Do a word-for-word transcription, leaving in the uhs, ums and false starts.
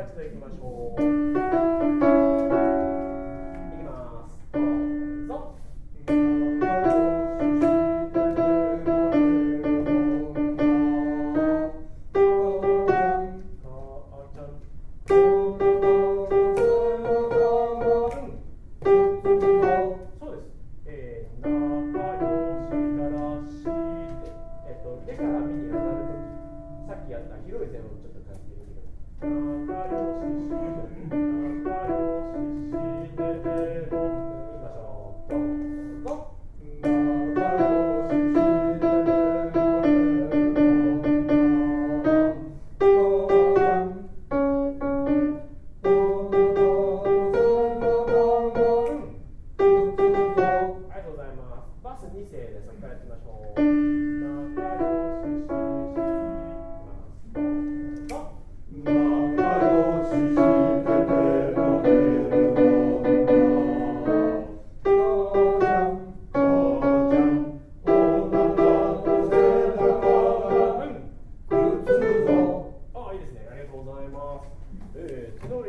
一度行きましょう。いきます。どうぞ。そうです。えー、仲良しからし、えっと、手から身に上がるとき、さっきやった広い線をちょっと感じてみてください。仲良しして、仲良しして、いきましょう。どうぞ。バスに世でそこからやってみましょう。仲良